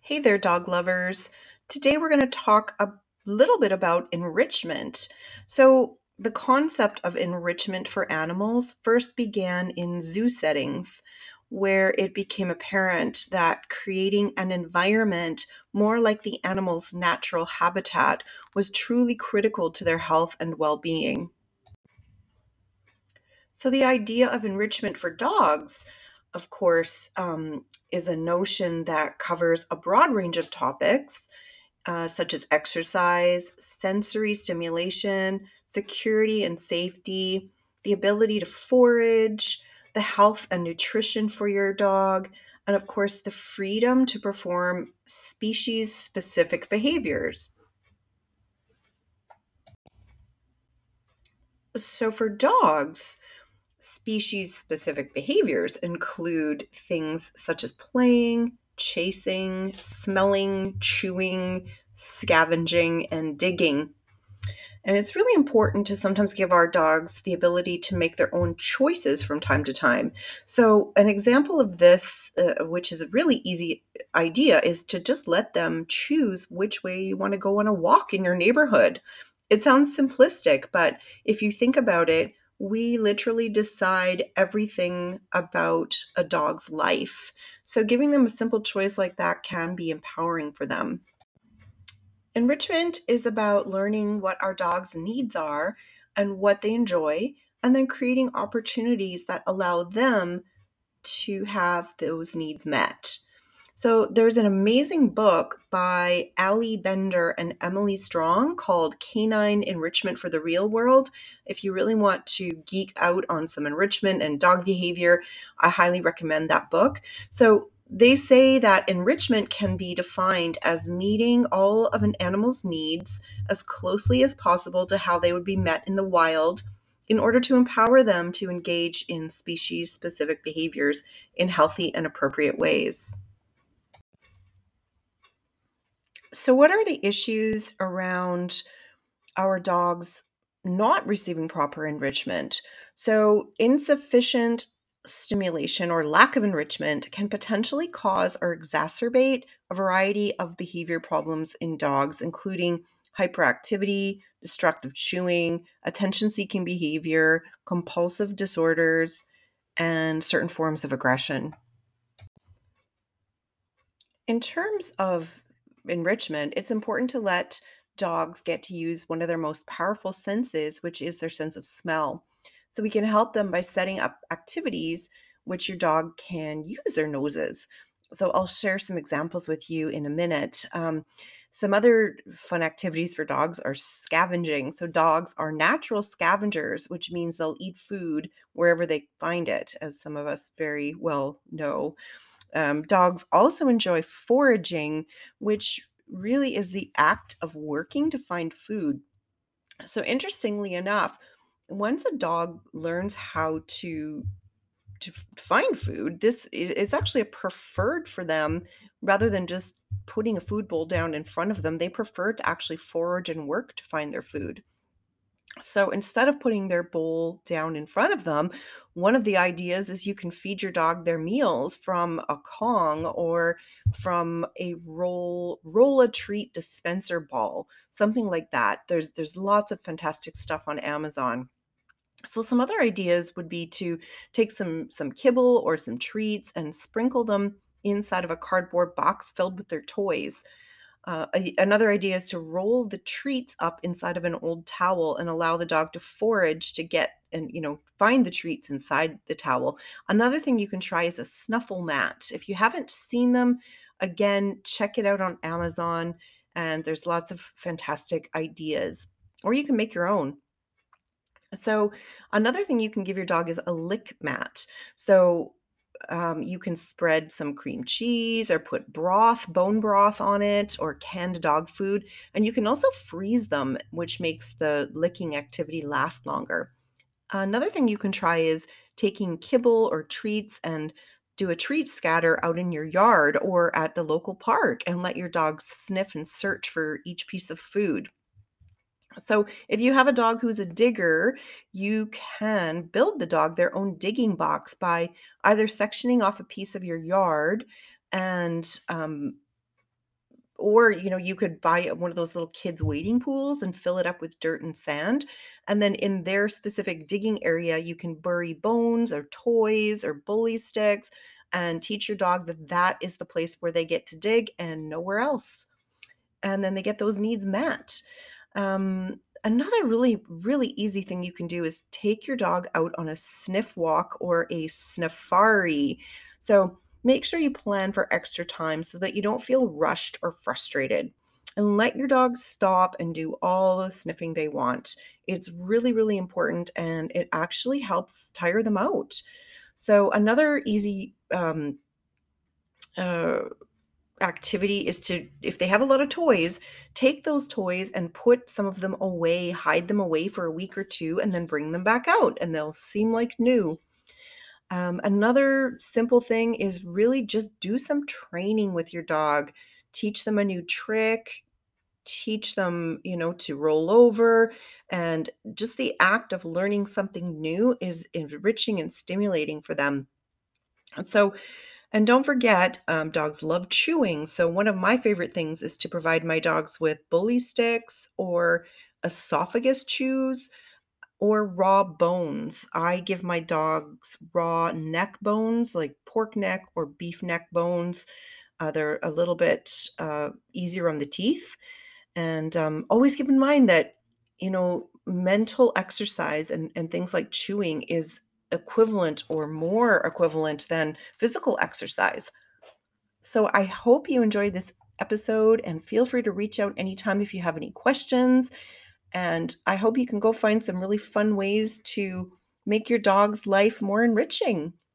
Hey there, dog lovers. Today we're going to talk a little bit about enrichment. The concept of enrichment for animals first began in zoo settings, where it became apparent that creating an environment more like the animal's natural habitat was truly critical to their health and well being. So, the idea of enrichment for dogs, of course, is a notion that covers a broad range of topics such as exercise, sensory stimulation, security and safety, the ability to forage, the health and nutrition for your dog, and of course, the freedom to perform species specific behaviors. So, for dogs, species specific behaviors include things such as playing, chasing, smelling, chewing, scavenging, and digging. And it's really important to sometimes give our dogs the ability to make their own choices from time to time. So, an example of this, which is a really easy idea, is to just let them choose which way you want to go on a walk in your neighborhood. It sounds simplistic, but if you think about it, we literally decide everything about a dog's life. So, giving them a simple choice like that can be empowering for them. Enrichment is about learning what our dog's needs are and what they enjoy, and then creating opportunities that allow them to have those needs met. So, there's an amazing book by Ali Bender and Emily Strong called Canine Enrichment for the Real World. If you really want to geek out on some enrichment and dog behavior, I highly recommend that book. So, they say that enrichment can be defined as meeting all of an animal's needs as closely as possible to how they would be met in the wild in order to empower them to engage in species specific behaviors in healthy and appropriate ways. So, what are the issues around our dogs not receiving proper enrichment? So, insufficient stimulation or lack of enrichment can potentially cause or exacerbate a variety of behavior problems in dogs, including hyperactivity, destructive chewing, attention seeking behavior, compulsive disorders, and certain forms of aggression. In terms of enrichment, it's important to let dogs get to use one of their most powerful senses, which is their sense of smell. So we can help them by setting up activities which your dog can use their noses. So I'll share some examples with you in a minute. Some other fun activities for dogs are scavenging. So dogs are natural scavengers, which means they'll eat food wherever they find it, as some of us very well know. Dogs also enjoy foraging, which really is the act of working to find food. So, interestingly enough, once a dog learns how to find food, is actually a preferred for them rather than just putting a food bowl down in front of them. They prefer to actually forage and work to find their food. So instead of putting their bowl down in front of them, one of the ideas is you can feed your dog their meals from a Kong or from a roll a treat dispenser ball, something like that. There's lots of fantastic stuff on Amazon. So some other ideas would be to take some kibble or some treats and sprinkle them inside of a cardboard box filled with their toys. Another idea is to roll the treats up inside of an old towel and allow the dog to forage to get and find the treats inside the towel. Another thing you can try is a snuffle mat. If you haven't seen them, again, check it out on Amazon, and there's lots of fantastic ideas. Or you can make your own. So another thing you can give your dog is a lick mat. So you can spread some cream cheese or put bone broth on it, or canned dog food. And you can also freeze them, which makes the licking activity last longer. Another thing you can try is taking kibble or treats and do a treat scatter out in your yard or at the local park and let your dog sniff and search for each piece of food. So, if you have a dog who's a digger, you can build the dog their own digging box by either sectioning off a piece of your yard and Or, you could buy one of those little kids' wading pools and fill it up with dirt and sand. And then in their specific digging area, you can bury bones or toys or bully sticks and teach your dog that that is the place where they get to dig and nowhere else. And then they get those needs met. Another really, really easy thing you can do is take your dog out on a sniff walk or a sniffari. So make sure you plan for extra time so that you don't feel rushed or frustrated. And let your dog stop and do all the sniffing they want. It's really, really important and it actually helps tire them out. So, another easy uh, activity is to, if they have a lot of toys, take those toys and put some of them away, hide them away for a week or two, and then bring them back out, and they'll seem like new. Another simple thing is really just do some training with your dog. Teach them a new trick, teach them, to roll over. And just the act of learning something new is enriching and stimulating for them. And so, and don't forget, dogs love chewing. So, one of my favorite things is to provide my dogs with bully sticks or esophagus chews or raw bones. I give my dogs raw neck bones, like pork neck or beef neck bones. They're a little bit easier on the teeth. And always keep in mind that, mental exercise and things like chewing is equivalent or more equivalent than physical exercise. So I hope you enjoyed this episode and feel free to reach out anytime if you have any questions. And I hope you can go find some really fun ways to make your dog's life more enriching.